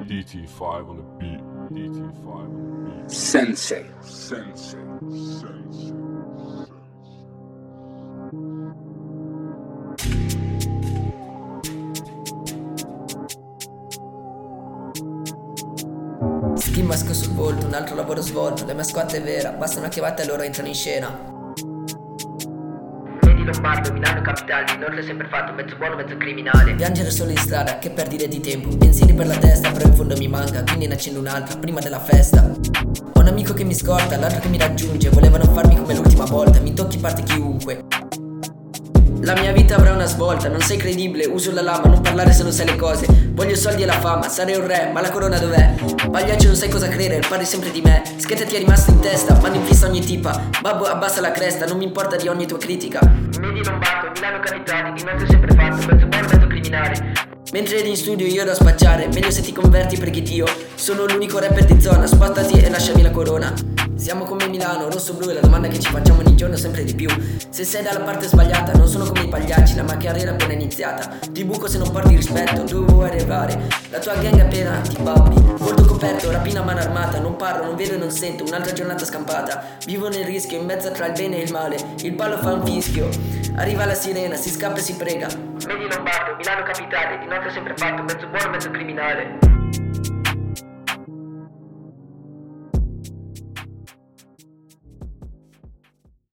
DT5 on the beat. DT5 on the beat. Sensei. Ski mask sul volto, un altro lavoro svolto. La mia squadra è vera, basta una chiamata e loro entrano in scena. Vedi Lombardo, Milano capitale, inoltre sempre fatto mezzo buono, mezzo criminale. Piangere solo in strada, che perdite di tempo. Pensieri per la testa, però in fondo mi manca, quindi ne accendo un'altra, prima della festa. Ho un amico che mi scorta, l'altro che mi raggiunge. Volevano farmi come l'ultima volta, mi tocchi parte chiunque. La mia vita avrà una svolta, non sei credibile, uso la lama, non parlare se non sai le cose. Voglio soldi e la fama, sarei un re, ma la corona dov'è? Pagliaccio non sai cosa credere, parli sempre di me. Scheda ti è rimasto in testa, mando in fissa ogni tipa. Babbo abbassa la cresta, non mi importa di ogni tua critica. Vedi Lombardo, Milano capitale, di mezzo sempre fatto, mezzo buono, mezzo criminale. Mentre eri in studio io ero a spacciare, meglio se ti converti perché Dio. Sono l'unico rapper di zona, spostati e lasciami la corona. Siamo come Milano, rosso-blu è la domanda che ci facciamo ogni giorno sempre di più. Se sei dalla parte sbagliata, non sono come i pagliacci, la mia carriera è appena iniziata. Ti buco se non porti rispetto, dove vuoi arrivare? La tua gang appena ti babbi. Volto coperto, rapina a mano armata, non parlo, non vedo e non sento, un'altra giornata scampata. Vivo nel rischio, in mezzo tra il bene e il male, il ballo fa un fischio. Arriva la sirena, si scappa e si prega. Vedi Lombardo, Milano capitale, di notte sempre fatto, mezzo buono, mezzo criminale.